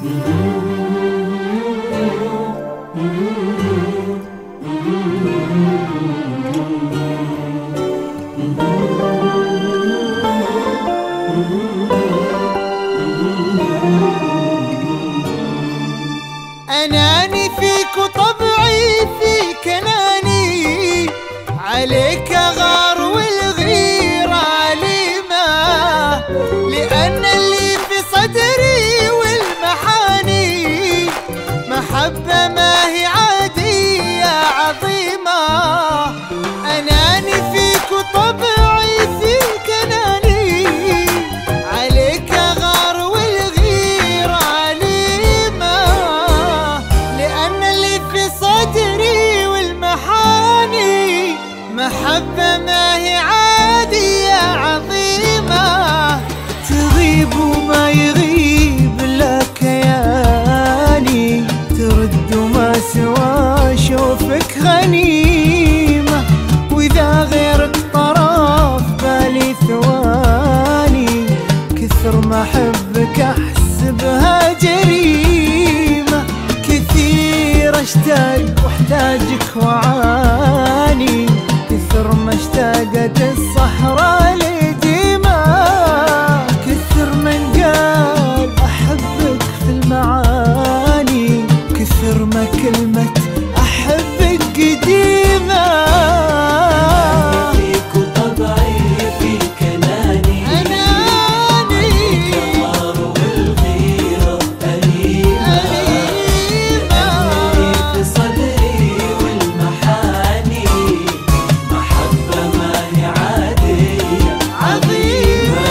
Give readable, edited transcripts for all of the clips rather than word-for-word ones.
أناني فيك وطبعي فيك أناني، عليك غار والغيرة عليمة، لأن اللي في صدري والمحاني محبة ما هي عادية عظيمة. أناني فيك وطبعي فيك أناني، عليك غار والغيرة عليمة، لأن اللي في صدري والمحاني محبة ما هي عادية عظيمة. تغيب وما يغيب إلا كياني، ترد وما سوى شوفك غنيمة، وإذا غيرك طرف بالي ثواني، كثر ما أحبك أحسبها جريمة. كثير أشتاق واحتاجك وعاني، كثر ما اشتاقت الصحراء لديما، كثر من قال أحبك في المعاني، كثر ما كلمة أحبك قديمة. فيك وطبعي فيك أناني، عليك غار والغيرة أليمة، اللي في صدري والمحاني محبة ما هي عادية عظيمة.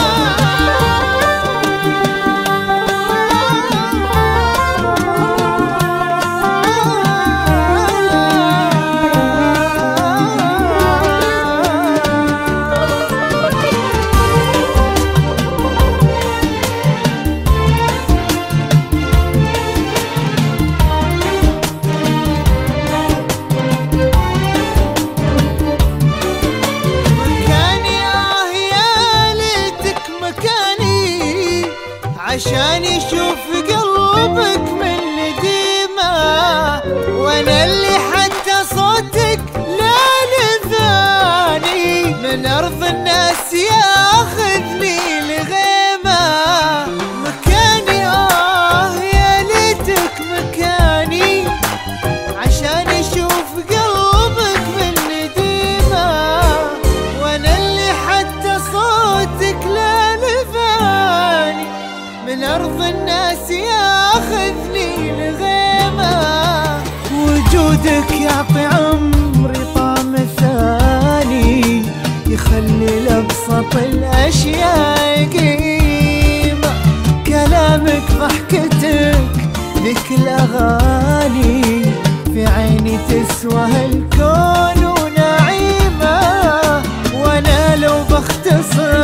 عشان يشوف قلبك من لديمة، وانا اللي حتى صوتك لا لذاني، من ارض الناس ياخذني لغيمة. مكاني يا ليتك مكاني، عشان يشوف قلبك من لديمة، وانا اللي حتى صوتك لا لذاني، من أرض الناس ياخذني لغيمة. وجودك يعطي عمري طعم ثاني، يخلي لأبسط الأشياء قيمة. كلامك ضحكتك ذيك الأغاني، في عيني تسوى هالكون ونعيمة. وأنا لو بختصر